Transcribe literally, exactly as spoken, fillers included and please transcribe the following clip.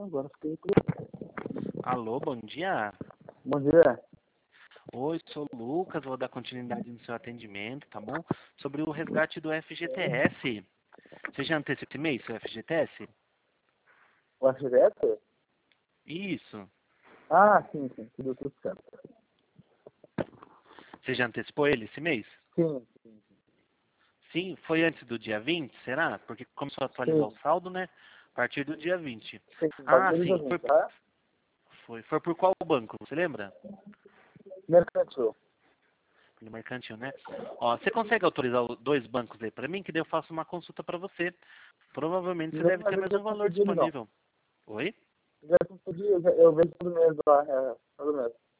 Agora fiquei curioso. Alô, bom dia. Bom dia. Oi, sou o Lucas, vou dar continuidade no seu atendimento, tá bom? Sobre o resgate do F G T S. Você já antecipou esse mês, seu F G T S? O F G S? Isso. Ah, sim, sim. Tudo, tudo certo. Você já antecipou ele esse mês? Sim, sim. Sim, foi antes do dia vinte, será? Porque começou a atualizar o Sim, saldo, né? A partir do dia vinte. sim. Ah, Bagulho sim. do Foi, vinte, tá? foi, foi por qual banco, você lembra? Mercantil. No mercantil, né? Ó, você consegue autorizar os dois bancos aí pra mim? Que daí eu faço uma consulta pra você. Provavelmente você Não, deve mas ter eu mais já um valor concedi ele, não. disponível. Oi? Já concedi, eu, já- eu vejo todo mês lá, é, todo mês.